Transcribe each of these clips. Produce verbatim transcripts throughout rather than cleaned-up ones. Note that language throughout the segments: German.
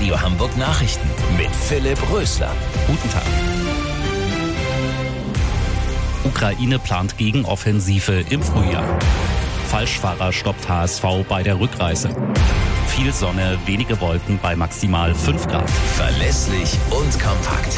Radio Hamburg Nachrichten mit Philipp Rösler. Guten Tag. Ukraine plant Gegenoffensive im Frühjahr. Falschfahrer stoppt H S V bei der Rückreise. Viel Sonne, wenige Wolken bei maximal fünf Grad. Verlässlich und kompakt.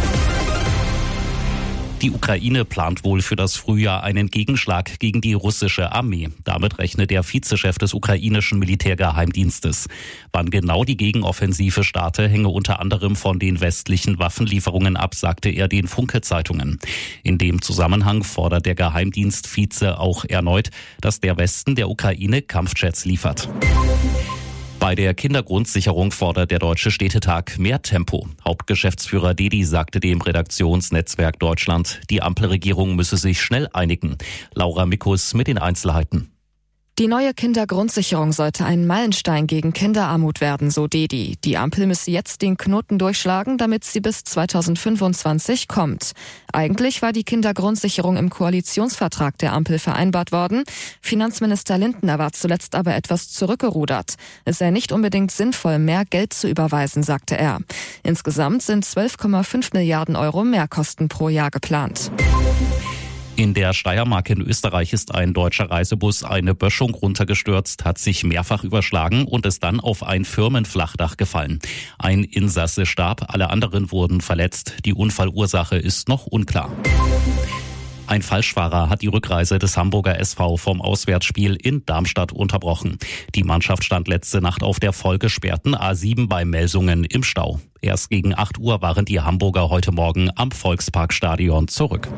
Die Ukraine plant wohl für das Frühjahr einen Gegenschlag gegen die russische Armee. Damit rechnet der Vizechef des ukrainischen Militärgeheimdienstes. Wann genau die Gegenoffensive starte, hänge unter anderem von den westlichen Waffenlieferungen ab, sagte er den Funke-Zeitungen. In dem Zusammenhang fordert der Geheimdienstvize auch erneut, dass der Westen der Ukraine Kampfjets liefert. Bei der Kindergrundsicherung fordert der Deutsche Städtetag mehr Tempo. Hauptgeschäftsführer Dedi sagte dem Redaktionsnetzwerk Deutschland, die Ampelregierung müsse sich schnell einigen. Laura Mikus mit den Einzelheiten. Die neue Kindergrundsicherung sollte ein Meilenstein gegen Kinderarmut werden, so Dedi. Die Ampel müsse jetzt den Knoten durchschlagen, damit sie bis zweitausendfünfundzwanzig kommt. Eigentlich war die Kindergrundsicherung im Koalitionsvertrag der Ampel vereinbart worden. Finanzminister Lindner war zuletzt aber etwas zurückgerudert. Es sei nicht unbedingt sinnvoll, mehr Geld zu überweisen, sagte er. Insgesamt sind zwölf Komma fünf Milliarden Euro Mehrkosten pro Jahr geplant. In der Steiermark in Österreich ist ein deutscher Reisebus eine Böschung runtergestürzt, hat sich mehrfach überschlagen und ist dann auf ein Firmenflachdach gefallen. Ein Insasse starb, alle anderen wurden verletzt. Die Unfallursache ist noch unklar. Ein Falschfahrer hat die Rückreise des Hamburger S V vom Auswärtsspiel in Darmstadt unterbrochen. Die Mannschaft stand letzte Nacht auf der vollgesperrten A sieben bei Melsungen im Stau. Erst gegen acht Uhr waren die Hamburger heute Morgen am Volksparkstadion zurück.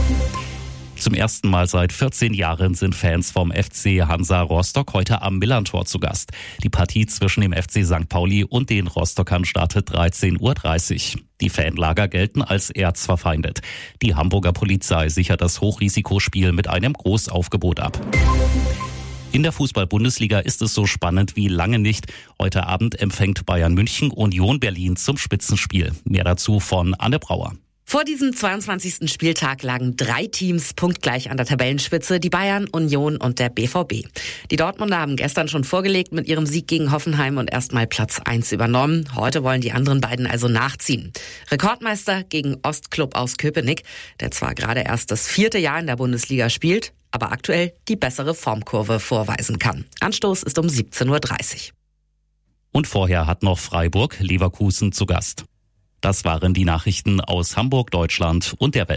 Zum ersten Mal seit vierzehn Jahren sind Fans vom F C Hansa Rostock heute am Millerntor zu Gast. Die Partie zwischen dem F C Sankt Pauli und den Rostockern startet dreizehn Uhr dreißig. Die Fanlager gelten als erzverfeindet. Die Hamburger Polizei sichert das Hochrisikospiel mit einem Großaufgebot ab. In der Fußball-Bundesliga ist es so spannend wie lange nicht. Heute Abend empfängt Bayern München Union Berlin zum Spitzenspiel. Mehr dazu von Anne Brauer. Vor diesem zweiundzwanzigsten Spieltag lagen drei Teams punktgleich an der Tabellenspitze, die Bayern, Union und der B V B. Die Dortmunder haben gestern schon vorgelegt mit ihrem Sieg gegen Hoffenheim und erstmal Platz eins übernommen. Heute wollen die anderen beiden also nachziehen. Rekordmeister gegen Ostklub aus Köpenick, der zwar gerade erst das vierte Jahr in der Bundesliga spielt, aber aktuell die bessere Formkurve vorweisen kann. Anstoß ist um siebzehn Uhr dreißig. Und vorher hat noch Freiburg Leverkusen zu Gast. Das waren die Nachrichten aus Hamburg, Deutschland und der Welt.